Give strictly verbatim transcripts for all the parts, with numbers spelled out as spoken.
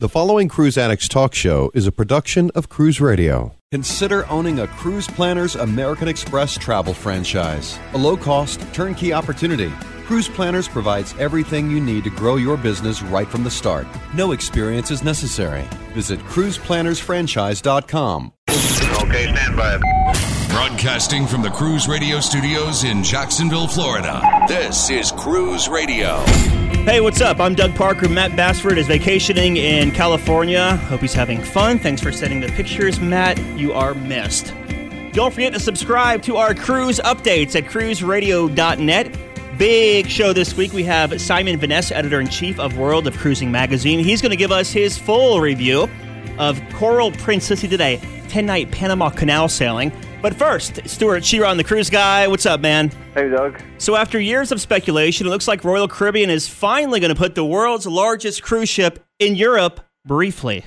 The following Cruise Addicts Talk Show is a production of Cruise Radio. Consider owning a Cruise Planners American Express travel franchise. A low-cost, turnkey opportunity. Cruise Planners provides everything you need to grow your business right from the start. No experience is necessary. Visit cruise planners franchise dot com. Okay, stand by. Broadcasting from the Cruise Radio studios in Jacksonville, Florida. This is Cruise Radio. Hey, what's up? I'm Doug Parker. Matt Bassford is vacationing in California. Hope he's having fun. Thanks for sending the pictures, Matt. You are missed. Don't forget to subscribe to our cruise updates at cruise radio dot net. Big show this week. We have Simon Vaness, editor-in-chief of World of Cruising magazine. He's going to give us his full review of Coral Princess. He did a ten-night Panama Canal sailing. But first, Stuart Chiron, the cruise guy. What's up, man? Hey, Doug. So after years of speculation, it looks like Royal Caribbean is finally going to put the world's largest cruise ship in Europe briefly.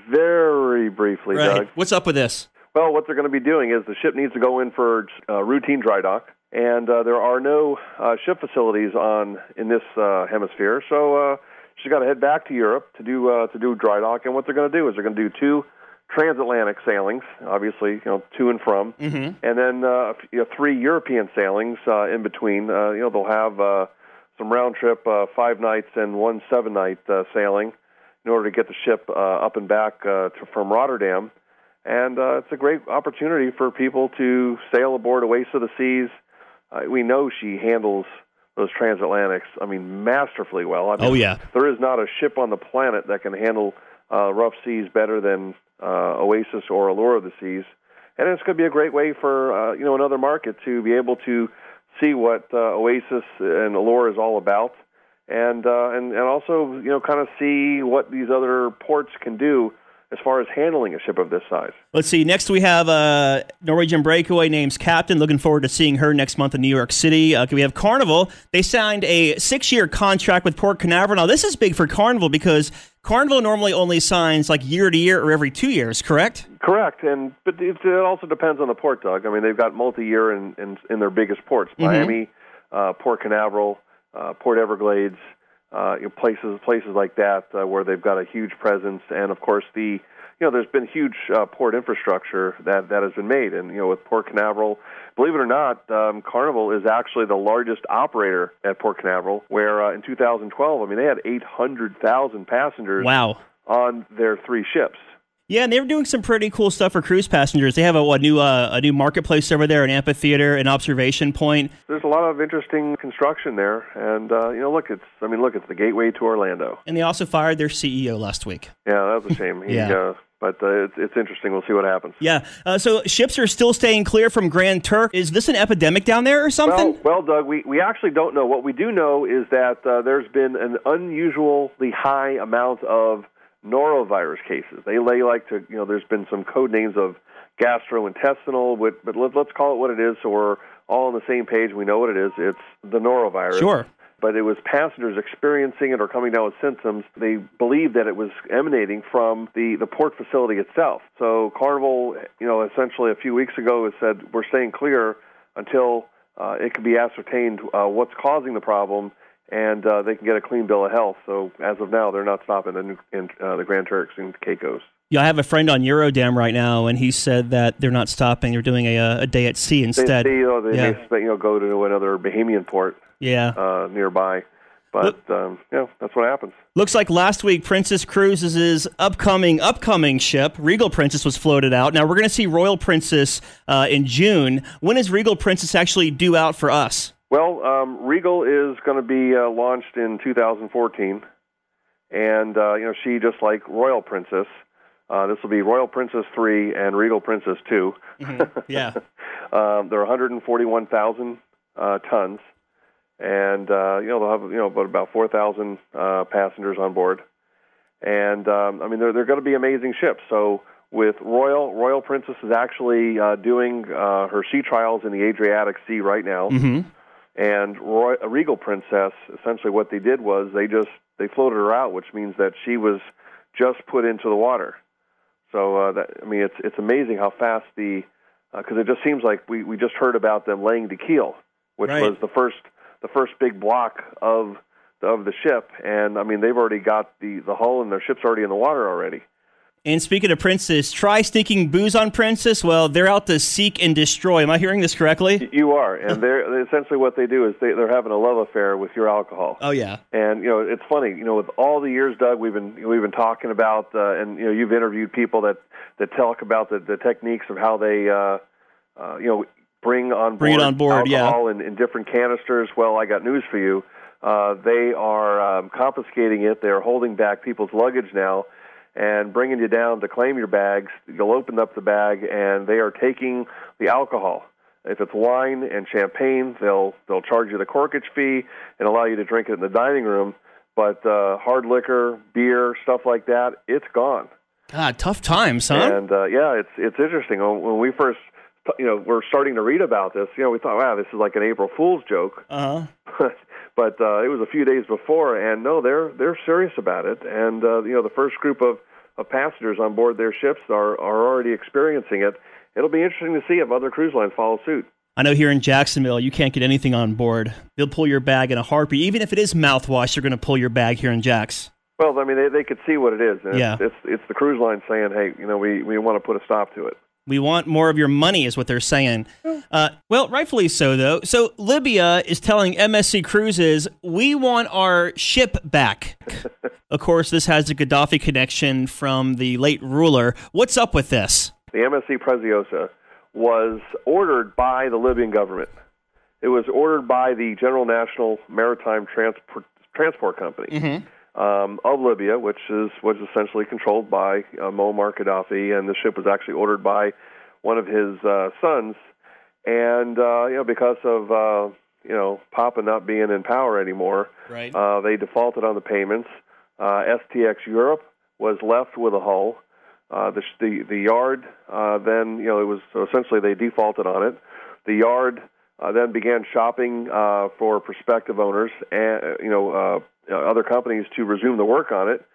Very briefly, right. Doug. What's up with this? Well, what they're going to be doing is the ship needs to go in for uh, routine dry dock, and uh, there are no uh, ship facilities on in this uh, hemisphere, so uh, she's got to head back to Europe to do uh, to do dry dock. And what they're going to do is they're going to do two transatlantic sailings, obviously, you know, to and from, mm-hmm. and then uh, you know, three European sailings uh, in between. Uh, you know, they'll have uh, some round trip uh, five nights and one seven night uh, sailing in order to get the ship uh, up and back uh, to, from Rotterdam. And uh, it's a great opportunity for people to sail aboard Oasis of the Seas. Uh, we know she handles those transatlantics, I mean, masterfully well. I mean, oh, yeah. There is not a ship on the planet that can handle uh, rough seas better than uh, Oasis or Allure of the Seas. And it's going to be a great way for, uh, you know, another market to be able to see what uh, Oasis and Allure is all about. And, uh, and, and also, you know, kind of see what these other ports can do as far as handling a ship of this size. Let's see. Next, we have a Norwegian Breakaway named Captain. Looking forward to seeing her next month in New York City. Uh, we have Carnival. They signed a six-year contract with Port Canaveral. Now, this is big for Carnival because Carnival normally only signs like year to year or every two years, correct? Correct. And but it, it also depends on the port, Doug. I mean, they've got multi-year in, in, in their biggest ports, mm-hmm. Miami, uh, Port Canaveral, uh, Port Everglades, Uh, you know, places places like that uh, where they've got a huge presence, and of course the you know there's been huge uh, port infrastructure that, that has been made, and you know with Port Canaveral, believe it or not, um, Carnival is actually the largest operator at Port Canaveral. Where uh, in two thousand twelve, I mean they had eight hundred thousand passengers. Wow. On their three ships. Yeah, and they were doing some pretty cool stuff for cruise passengers. They have a, a new uh, a new marketplace over there, an amphitheater, an observation point. There's a lot of interesting construction there, and uh, you know, look, it's I mean, look, it's the gateway to Orlando. And they also fired their C E O last week. Yeah, that was a shame. He, yeah. Uh, but uh, it's, it's interesting. We'll see what happens. Yeah. Uh, so ships are still staying clear from Grand Turk. Is this an epidemic down there or something? Well, well Doug, we, we actually don't know. What we do know is that uh, there's been an unusually high amount of norovirus cases. They, they like to, you know, there's been some code names of gastrointestinal, but, but let, let's call it what it is so we're all on the same page. We know what it is. It's the norovirus. Sure. But it was passengers experiencing it or coming down with symptoms. They believed that it was emanating from the, the port facility itself. So Carnival, you know, essentially a few weeks ago has said we're staying clear until uh, it can be ascertained uh, what's causing the problem, and uh, they can get a clean bill of health. So as of now, they're not stopping in, in uh, the Grand Turks and Caicos. Yeah, I have a friend on Eurodam right now, and he said that they're not stopping. They're doing a, a day at sea instead. They, they, you know, they yeah. may you know, go to another Bahamian port yeah. uh, nearby. But, um, yeah, that's what happens. Looks like last week, Princess Cruises' upcoming upcoming ship, Regal Princess, was floated out. Now, we're going to see Royal Princess uh, in June. When is Regal Princess actually due out for us? Well, um, Regal is going to be uh, launched in two thousand fourteen, and uh, you know she, just like Royal Princess, uh, this will be Royal Princess three and Regal Princess two. Mm-hmm. Yeah. um, they're one hundred forty-one thousand uh, tons, and uh, you know they'll have you know about about four thousand uh, passengers on board, and um, I mean they're they're going to be amazing ships. So with Royal, Royal Princess is actually uh, doing uh, her sea trials in the Adriatic Sea right now. Mm-hmm. And Roy, a Regal Princess, essentially what they did was they just they floated her out, which means that she was just put into the water. So uh, that I mean, it's it's amazing how fast the because uh, it just seems like we, we just heard about them laying the keel, which right. was the first the first big block of of the ship, and I mean they've already got the, the hull and their ship's already in the water already. And speaking of Princess, try sneaking booze on Princess. Well, they're out to seek and destroy. Am I hearing this correctly? You are, and they're essentially what they do is they, they're having a love affair with your alcohol. Oh yeah, and you know it's funny. You know, with all the years, Doug, we've been we've been talking about, uh, and you know, you've interviewed people that, that talk about the, the techniques of how they, uh, uh, you know, bring on board, bring it on board, alcohol yeah. in, in different canisters. Well, I got news for you. Uh, they are um, confiscating it. They are holding back people's luggage now and bringing you down to claim your bags. You'll open up the bag, and they are taking the alcohol. If it's wine and champagne, they'll they'll charge you the corkage fee and allow you to drink it in the dining room. But uh, hard liquor, beer, stuff like that, it's gone. God, tough times, huh? And uh, yeah, it's it's interesting. When we first, you know, we're starting to read about this, you know, we thought, wow, this is like an April Fool's joke. Uh huh. But uh, it was a few days before, and no, they're they're serious about it. And uh, you know, the first group of, of passengers on board their ships are, are already experiencing it. It'll be interesting to see if other cruise lines follow suit. I know here in Jacksonville, you can't get anything on board. They'll pull your bag in a heartbeat. Even if it is mouthwash, they're going to pull your bag here in Jax. Well, I mean, they they could see what it is. And yeah. It's, it's it's the cruise line saying, hey, you know, we, we want to put a stop to it. We want more of your money is what they're saying. Uh, well, rightfully so, though. So Libya is telling M S C Cruises, we want our ship back. Of course, this has a Gaddafi connection from the late ruler. What's up with this? The M S C Preziosa was ordered by the Libyan government. It was ordered by the General National Maritime Transport, Transport Company. Mm-hmm. Um, of Libya, which is was essentially controlled by uh, Muammar Gaddafi, and the ship was actually ordered by one of his uh, sons. And uh, you know, because of uh, you know Papa not being in power anymore, right. uh, they defaulted on the payments. Uh, S T X Europe was left with a hull. Uh, the, the the yard uh, then you know it was so essentially they defaulted on it. The yard uh, then began shopping uh, for prospective owners and you know. Uh, Uh, other companies to resume the work on it.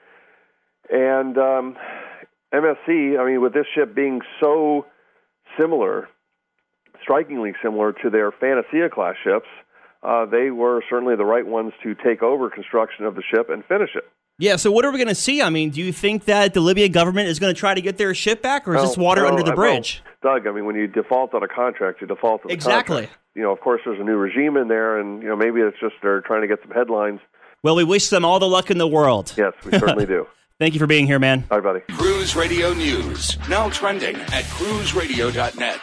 And um, M S C, I mean, with this ship being so similar, strikingly similar to their Fantasia-class ships, uh, they were certainly the right ones to take over construction of the ship and finish it. Yeah, so what are we going to see? I mean, do you think that the Libyan government is going to try to get their ship back, or is no, this water no, under the I, bridge? Well, Doug, I mean, when you default on a contract, you default on the exactly. contract. You know, of course, there's a new regime in there, and, you know, maybe it's just they're trying to get some headlines. Well, we wish them all the luck in the world. Yes, we certainly do. Thank you for being here, man. All right, buddy. Cruise Radio News, now trending at cruise radio dot net.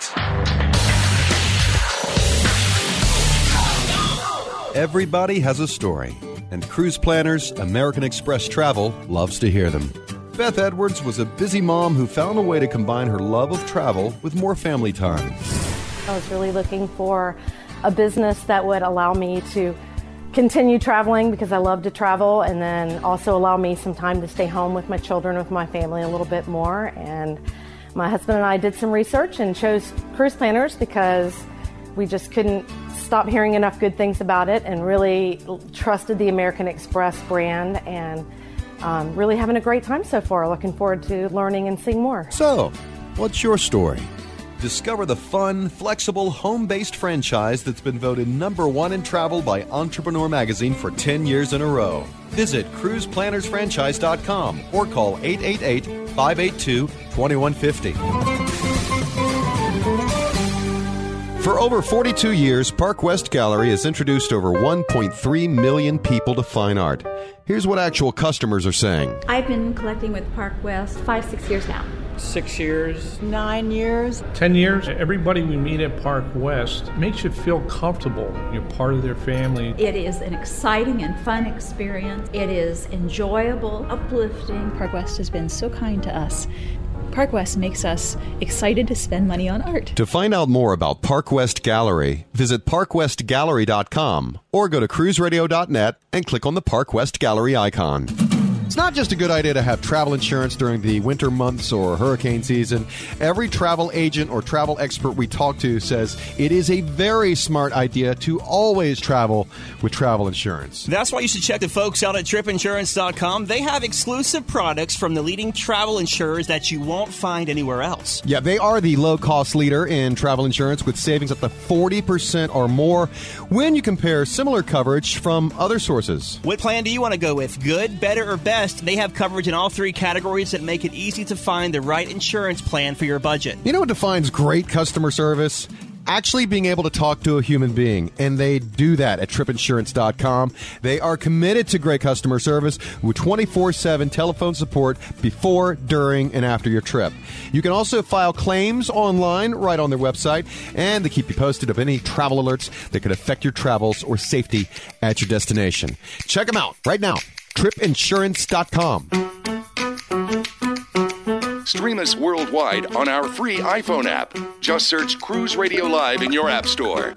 Everybody has a story, and Cruise Planners American Express Travel loves to hear them. Beth Edwards was a busy mom who found a way to combine her love of travel with more family time. I was really looking for a business that would allow me to continue traveling because I love to travel, and then also allow me some time to stay home with my children, with my family a little bit more. And my husband and I did some research and chose Cruise Planners because we just couldn't stop hearing enough good things about it, and really trusted the American Express brand, and um, really having a great time so far. Looking forward to learning and seeing more. So, what's your story? Discover the fun, flexible, home-based franchise that's been voted number one in travel by Entrepreneur Magazine for ten years in a row. Visit cruise planners franchise dot com or call eight eight eight, five eight two, two one five zero. For over forty-two years, Park West Gallery has introduced over one point three million people to fine art. Here's what actual customers are saying. I've been collecting with Park West five, six years now. Six years. Nine years. Ten years. Everybody we meet at Park West makes you feel comfortable. You're part of their family. It is an exciting and fun experience. It is enjoyable, uplifting. Park West has been so kind to us. Park West makes us excited to spend money on art. To find out more about Park West Gallery, visit park west gallery dot com or go to cruise radio dot net and click on the Park West Gallery icon. It's not just a good idea to have travel insurance during the winter months or hurricane season. Every travel agent or travel expert we talk to says it is a very smart idea to always travel with travel insurance. That's why you should check the folks out at trip insurance dot com. They have exclusive products from the leading travel insurers that you won't find anywhere else. Yeah, they are the low-cost leader in travel insurance with savings up to forty percent or more when you compare similar coverage from other sources. What plan do you want to go with? Good, better, or best? They have coverage in all three categories that make it easy to find the right insurance plan for your budget. You know what defines great customer service? Actually being able to talk to a human being, and they do that at trip insurance dot com. They are committed to great customer service with twenty-four seven telephone support before, during, and after your trip. You can also file claims online right on their website, and they keep you posted of any travel alerts that could affect your travels or safety at your destination. Check them out right now. trip insurance dot com. Stream us worldwide on our free iPhone app. Just search Cruise Radio Live in your app store.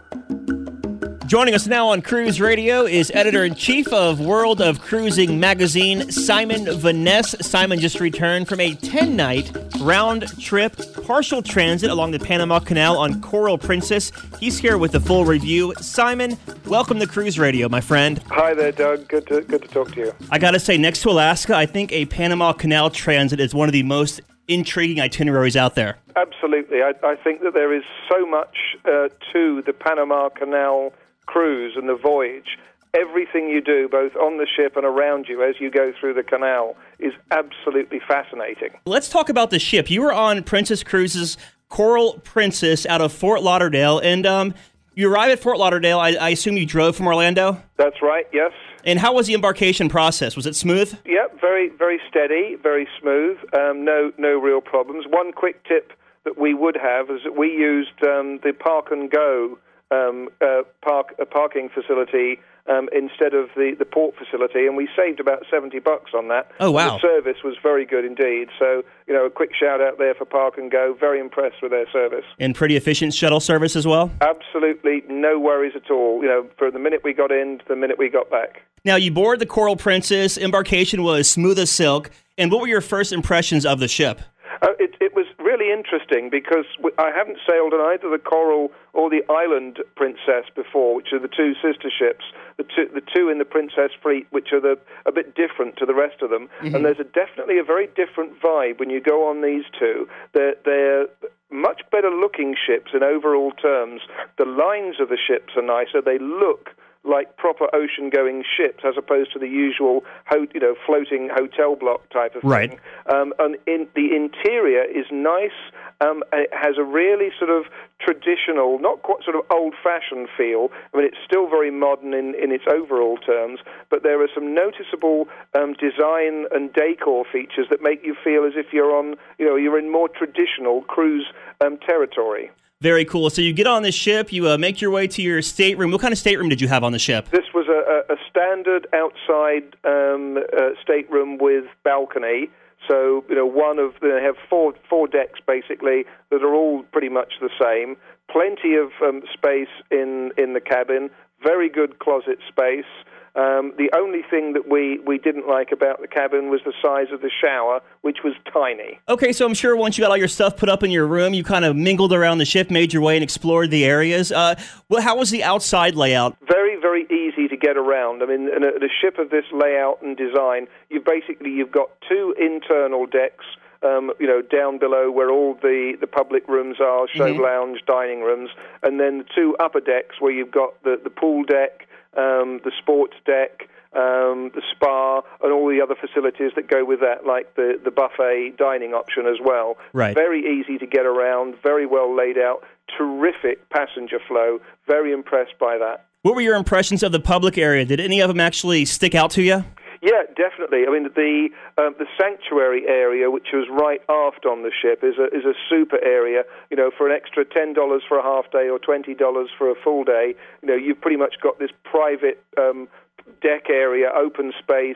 Joining us now on Cruise Radio is Editor-in-Chief of World of Cruising magazine, Simon Van Ness. Simon just returned from a ten-night round-trip partial transit along the Panama Canal on Coral Princess. He's here with the full review. Simon, welcome to Cruise Radio, my friend. Hi there, Doug. Good to good to talk to you. I got to say, next to Alaska, I think a Panama Canal transit is one of the most intriguing itineraries out there. Absolutely. I, I think that there is so much uh, to the Panama Canal cruise and the voyage. Everything you do, both on the ship and around you as you go through the canal, is absolutely fascinating. Let's talk about the ship. You were on Princess Cruises' Coral Princess out of Fort Lauderdale, and um, you arrived at Fort Lauderdale. I, I assume you drove from Orlando? That's right, yes. And how was the embarkation process? Was it smooth? Yeah, very, very steady, very smooth. Um, no, no real problems. One quick tip that we would have is that we used um, the Park and Go Um, uh, park a parking facility um, instead of the, the port facility, and we saved about seventy bucks on that. Oh, wow. The service was very good indeed. So, you know, a quick shout out there for Park and Go. Very impressed with their service. And pretty efficient shuttle service as well? Absolutely no worries at all. You know, from the minute we got in to the minute we got back. Now, you board the Coral Princess. Embarkation was smooth as silk. And what were your first impressions of the ship? Uh, it, it was really interesting because I haven't sailed on either the Coral or the Island Princess before, which are the two sister ships, the two, the two in the Princess fleet, which are the, a bit different to the rest of them. Mm-hmm. And there's a, definitely a very different vibe when you go on these two. They're, they're much better looking ships in overall terms. The lines of the ships are nicer. They look like proper ocean-going ships, as opposed to the usual, ho- you know, floating hotel block type of thing. Right. Um, and in, the interior is nice. Um, and it has a really sort of traditional, not quite sort of old-fashioned feel. I mean, it's still very modern in, in its overall terms, but there are some noticeable um, design and decor features that make you feel as if you're on, you know, you're in more traditional cruise um, territory. Very cool. So you get on the ship, you uh, make your way to your stateroom. What kind of stateroom did you have on the ship? This was a, a standard outside um, uh, stateroom with balcony. So, you know, one of they have four four decks basically that are all pretty much the same. Plenty of um, space in in the cabin. Very good closet space. Um, the only thing that we, we didn't like about the cabin was the size of the shower, which was tiny. Okay, so I'm sure once you got all your stuff put up in your room, you kind of mingled around the ship, made your way, and explored the areas. Uh, well, how was the outside layout? Very, very easy to get around. I mean, in a, in a ship of this layout and design, you basically you've got two internal decks. Um, you know, down below where all the, the public rooms are, show mm-hmm. lounge, dining rooms, and then the two upper decks where you've got the, the pool deck, um, the sports deck, um, the spa, and all the other facilities that go with that, like the, the buffet dining option as well. Right. Very easy to get around, very well laid out, terrific passenger flow, very impressed by that. What were your impressions of the public area? Did any of them actually stick out to you? Yeah, definitely. I mean, the um, the sanctuary area, which was right aft on the ship, is a is a super area. You know, for an extra ten dollars for a half day or twenty dollars for a full day, you know, you've pretty much got this private um, deck area, open space,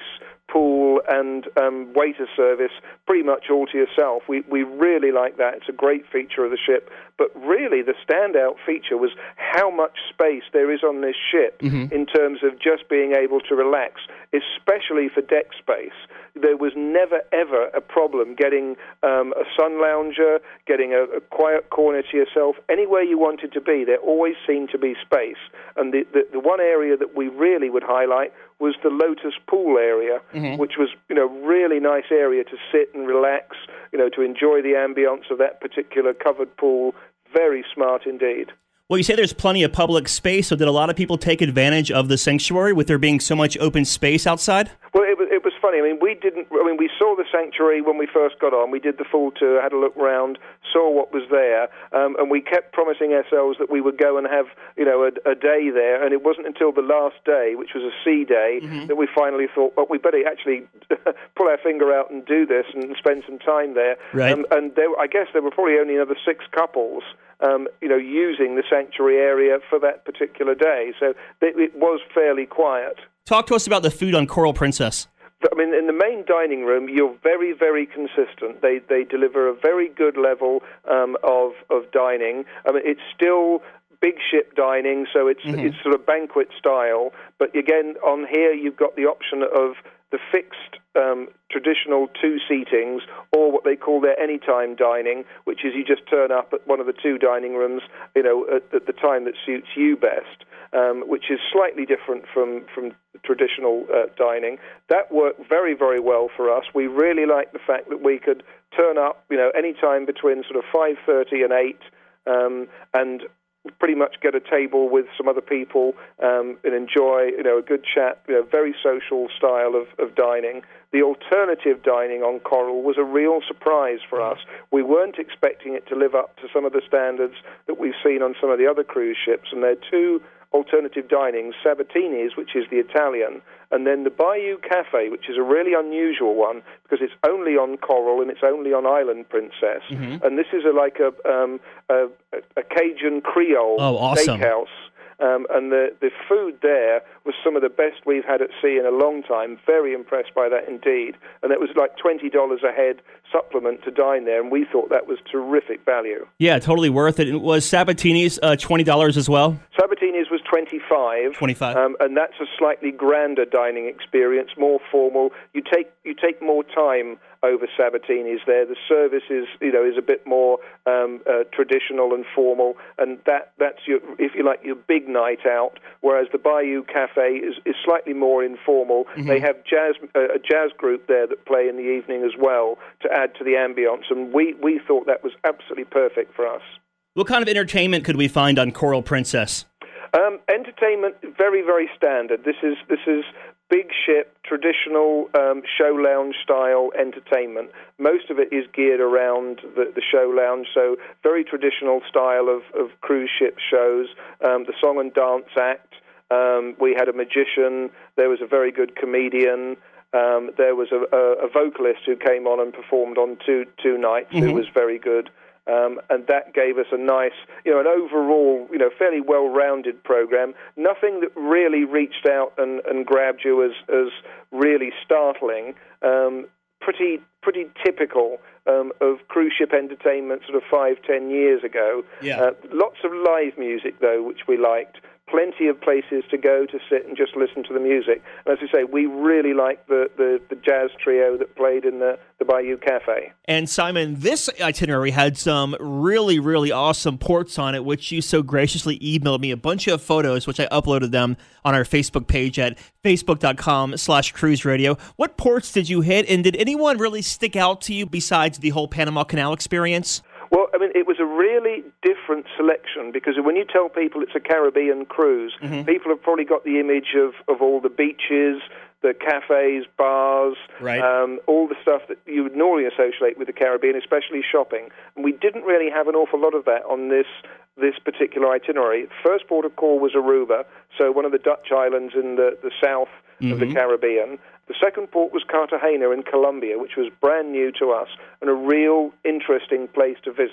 pool and um, waiter service pretty much all to yourself. We we really like that. It's a great feature of the ship. But really, the standout feature was how much space there is on this ship mm-hmm. in terms of just being able to relax, especially for deck space. There was never, ever a problem getting um, a sun lounger, getting a, a quiet corner to yourself. Anywhere you wanted to be, there always seemed to be space. And the, the, the one area that we really would highlight was the Lotus Pool area, mm-hmm. which was, you know, really nice area to sit and relax, you know, to enjoy the ambience of that particular covered pool. Very smart indeed. Well, you say there's plenty of public space, so did a lot of people take advantage of the sanctuary with there being so much open space outside? Well, it was, it was funny. I mean, we didn't. I mean, we saw the sanctuary when we first got on. We did the full tour, had a look round, saw what was there, um, and we kept promising ourselves that we would go and have, you know, a, a day there. And it wasn't until the last day, which was a sea day, mm-hmm. that we finally thought, well, we better actually pull our finger out and do this and spend some time there. Right. Um, and there, I guess there were probably only another six couples. Um, you know, using the sanctuary area for that particular day. So it, it was fairly quiet. Talk to us about the food on Coral Princess. I mean, in the main dining room, you're very, very consistent. They they deliver a very good level um, of of dining. I mean, it's still big ship dining, so it's mm-hmm. it's sort of banquet style. But again, on here, you've got the option of the fixed um, traditional two seatings, or what they call their anytime dining, which is you just turn up at one of the two dining rooms, you know, at, at the time that suits you best, um, which is slightly different from from traditional uh, dining. That worked very, very well for us. We really liked the fact that we could turn up, you know, any time between sort of five thirty and eight, um, and pretty much get a table with some other people um, and enjoy, you know, a good chat, you know, very social style of, of dining. The alternative dining on Coral was a real surprise for us. We weren't expecting it to live up to some of the standards that we've seen on some of the other cruise ships, and there are two alternative dinings, Sabatini's, which is the Italian, and then the Bayou Cafe, which is a really unusual one because it's only on Coral and it's only on Island Princess. Mm-hmm. And this is a, like a, um, a, a Cajun Creole oh, awesome. steakhouse. Um, and the, the food there was some of the best we've had at sea in a long time. Very impressed by that indeed. And it was like twenty dollars a head supplement to dine there, and we thought that was terrific value. Yeah, totally worth it. It was Sabatini's uh, twenty dollars as well? Sabatini's was twenty-five dollars. twenty-five dollars. Um, and that's a slightly grander dining experience, more formal. You take you take more time over Sabatini's there. The service is, you know, is a bit more um, uh, traditional and formal, and that that's your, if you like, your big night out. Whereas the Bayou Cafe is, is slightly more informal. Mm-hmm. They have jazz uh, a jazz group there that play in the evening as well to add to the ambience, and we we thought that was absolutely perfect for us. What kind of entertainment could we find on Coral Princess? Um, entertainment, very very standard. This is this is. Big ship, traditional um, show lounge style entertainment. Most of it is geared around the, the show lounge, so very traditional style of, of cruise ship shows. Um, the song and dance act. Um, we had a magician. There was a very good comedian. Um, there was a, a, a vocalist who came on and performed on two two nights. Mm-hmm. Who was very good. Um, and that gave us a nice, you know, an overall, you know, fairly well-rounded program. Nothing that really reached out and, and grabbed you as, as really startling. Um, pretty, pretty typical um, of cruise ship entertainment, sort of five, ten years ago. Yeah. Uh, lots of live music though, which we liked. Plenty of places to go to sit and just listen to the music. And as I say, we really liked the, the, the jazz trio that played in the, the Bayou Cafe. And Simon, this itinerary had some really, really awesome ports on it, which you so graciously emailed me a bunch of photos, which I uploaded them on our Facebook page at facebook.com slash cruise radio. What ports did you hit, and did anyone really stick out to you besides the whole Panama Canal experience? Well, I mean, it was a really different selection because when you tell people it's a Caribbean cruise, mm-hmm. people have probably got the image of, of all the beaches, the cafes, bars, right. um, all the stuff that you would normally associate with the Caribbean, especially shopping. And we didn't really have an awful lot of that on this this particular itinerary. First port of call was Aruba, so one of the Dutch islands in the, the south mm-hmm. of the Caribbean. The second port was Cartagena in Colombia, which was brand new to us and a real interesting place to visit.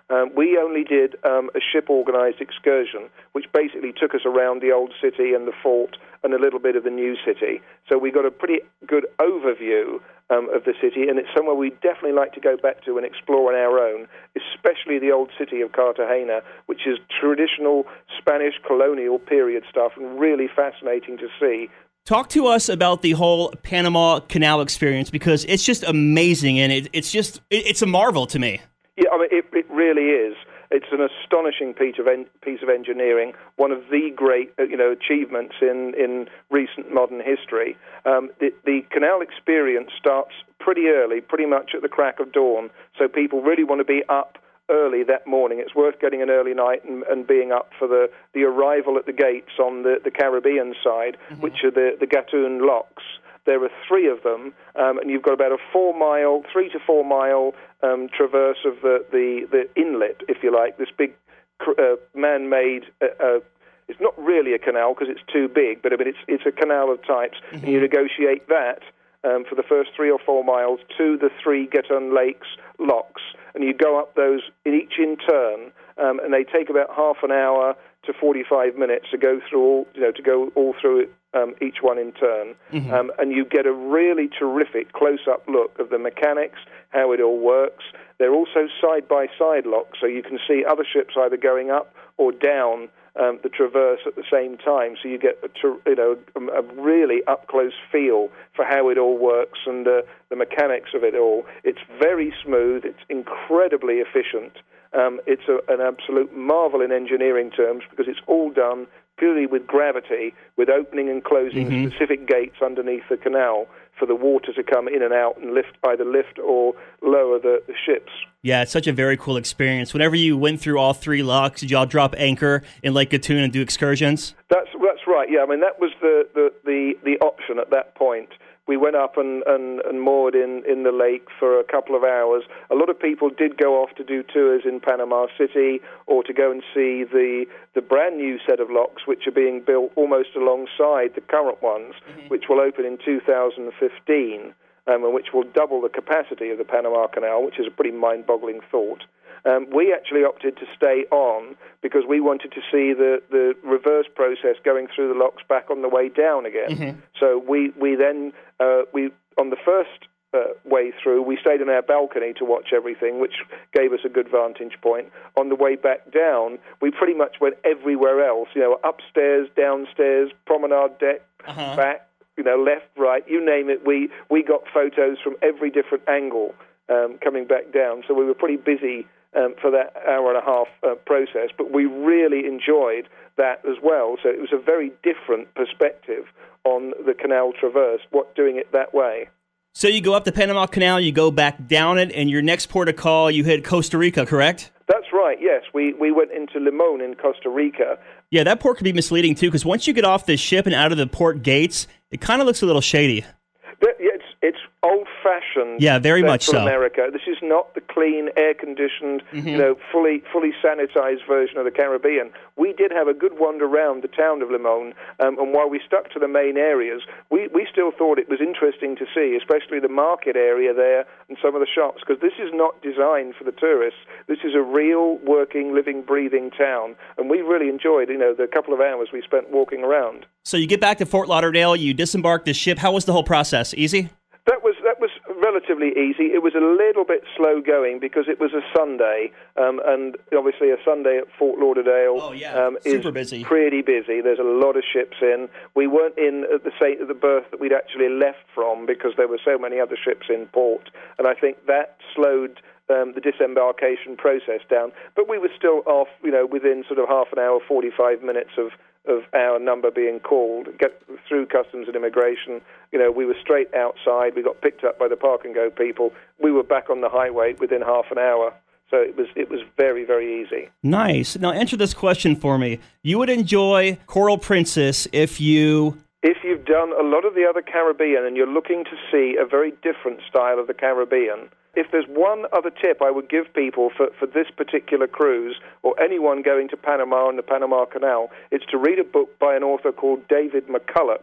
Um, we only did um, a ship-organized excursion, which basically took us around the old city and the fort and a little bit of the new city. So we got a pretty good overview um, of the city, and it's somewhere we'd definitely like to go back to and explore on our own, especially the old city of Cartagena, which is traditional Spanish colonial period stuff and really fascinating to see. Talk to us about the whole Panama Canal experience, because it's just amazing, and it, it's just it, it's a marvel to me. Yeah, I mean, it, it really is. It's an astonishing piece of en- piece of engineering, one of the great uh, you know achievements in, in recent modern history. Um, the, the canal experience starts pretty early, pretty much at the crack of dawn, so people really want to be up early that morning. It's worth getting an early night and, and being up for the, the arrival at the gates on the, the Caribbean side, mm-hmm. which are the, the Gatun locks. There are three of them, um, and you've got about a four-mile, three to four-mile um, traverse of the, the, the inlet, if you like, this big uh, man-made, uh, uh, it's not really a canal because it's too big, but I mean, it's, it's a canal of types, mm-hmm. and you negotiate that um, for the first three or four miles to the three Gatun Lakes locks, and you go up those in each in turn, um, and they take about half an hour to forty-five minutes to go through all, you know, to go all through it. Um, each one in turn, mm-hmm. um, and you get a really terrific close-up look of the mechanics, how it all works. They're also side-by-side locks, so you can see other ships either going up or down um, the traverse at the same time, so you get a, you know, a really up-close feel for how it all works and uh, the mechanics of it all. It's very smooth, it's incredibly efficient. Um, it's a, an absolute marvel in engineering terms because it's all done purely with gravity, with opening and closing mm-hmm. specific gates underneath the canal for the water to come in and out and lift either lift or lower the, the ships. Yeah, it's such a very cool experience. Whenever you went through all three locks, did y'all drop anchor in Lake Gatun and do excursions? That's that's right, yeah. I mean, that was the, the, the, the option at that point. We went up and, and, and moored in, in the lake for a couple of hours. A lot of people did go off to do tours in Panama City or to go and see the the brand new set of locks which are being built almost alongside the current ones, mm-hmm. which will open in two thousand fifteen, um, and which will double the capacity of the Panama Canal, which is a pretty mind-boggling thought. Um, we actually opted to stay on because we wanted to see the, the reverse process going through the locks back on the way down again. Mm-hmm. So we, we then, uh, we on the first uh, way through, we stayed on our balcony to watch everything, which gave us a good vantage point. On the way back down, we pretty much went everywhere else, you know, upstairs, downstairs, promenade deck, uh-huh. back, you know, left, right, you name it. We, we got photos from every different angle um, coming back down. So we were pretty busy Um, for that hour and a half uh, process, but we really enjoyed that as well. So it was a very different perspective on the Canal Traverse, what doing it that way. So you go up the Panama Canal, you go back down it, and your next port of call, you hit Costa Rica, correct? That's right, yes. We, we went into Limon in Costa Rica. Yeah, that port can be misleading, too, because once you get off the ship and out of the port gates, it kind of looks a little shady. But, yeah, it's, it's old-fashioned. Yeah, very much so. America. This is not the clean, air-conditioned, mm-hmm. you know, fully fully sanitized version of the Caribbean. We did have a good wander around the town of Limon, um, and while we stuck to the main areas, we, we still thought it was interesting to see, especially the market area there and some of the shops, because this is not designed for the tourists. This is a real, working, living, breathing town, and we really enjoyed, you know, the couple of hours we spent walking around. So you get back to Fort Lauderdale, you disembark the ship. How was the whole process? Easy? That was that was relatively easy. It was a little bit slow going because it was a Sunday, um, and obviously a Sunday at Fort Lauderdale oh, yeah. um, Super is busy. pretty busy. There's a lot of ships in. We weren't in at the state of the berth that we'd actually left from because there were so many other ships in port, and I think that slowed um, the disembarkation process down. But we were still off, you know, within sort of half an hour, forty-five minutes of of our number being called, get through customs and immigration. You know, we were straight outside. We got picked up by the Park and Go people. We were back on the highway within half an hour. So it was it was very, very easy. Nice. Now answer this question for me. You would enjoy Coral Princess if you... If you've done a lot of the other Caribbean and you're looking to see a very different style of the Caribbean, if there's one other tip I would give people for, for this particular cruise, or anyone going to Panama and the Panama Canal, it's to read a book by an author called David McCulloch.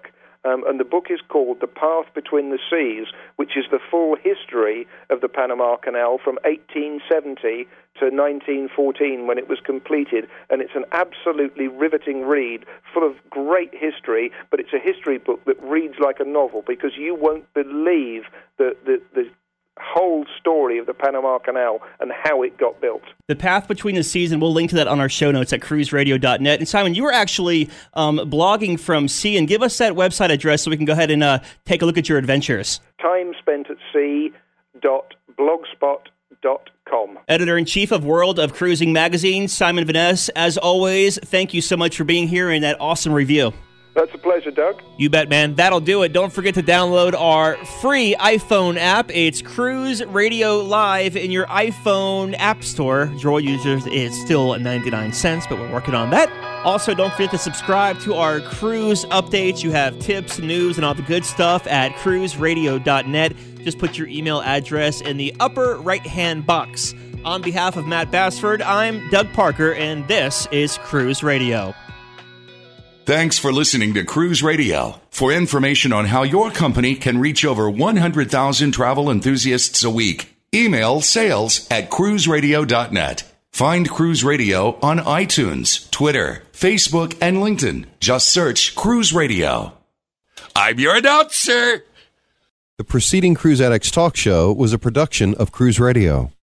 Um, and the book is called The Path Between the Seas, which is the full history of the Panama Canal from eighteen seventy to nineteen fourteen when it was completed. And it's an absolutely riveting read, full of great history, but it's a history book that reads like a novel because you won't believe the, the, the whole story of the Panama Canal and how it got built. The Path Between the Seas, and we'll link to that on our show notes at cruise radio dot net. And Simon, you were actually um, blogging from sea, and give us that website address so we can go ahead and uh, take a look at your adventures. time spent at sea dot blogspot dot com. Editor-in-Chief of World of Cruising magazine, Simon Van Ness, as always, thank you so much for being here and that awesome review. That's a pleasure, Doug. You bet, man. That'll do it. Don't forget to download our free iPhone app. It's Cruise Radio Live in your iPhone app store. Droid users, it's still ninety-nine cents, but we're working on that. Also, don't forget to subscribe to our cruise updates. You have tips, news, and all the good stuff at cruise radio dot net. Just put your email address in the upper right-hand box. On behalf of Matt Bassford, I'm Doug Parker, and this is Cruise Radio. Thanks for listening to Cruise Radio. For information on how your company can reach over one hundred thousand travel enthusiasts a week, email sales at cruise radio dot net. Find Cruise Radio on iTunes, Twitter, Facebook, and LinkedIn. Just search Cruise Radio. I'm your announcer. The preceding Cruise Addicts Talk Show was a production of Cruise Radio.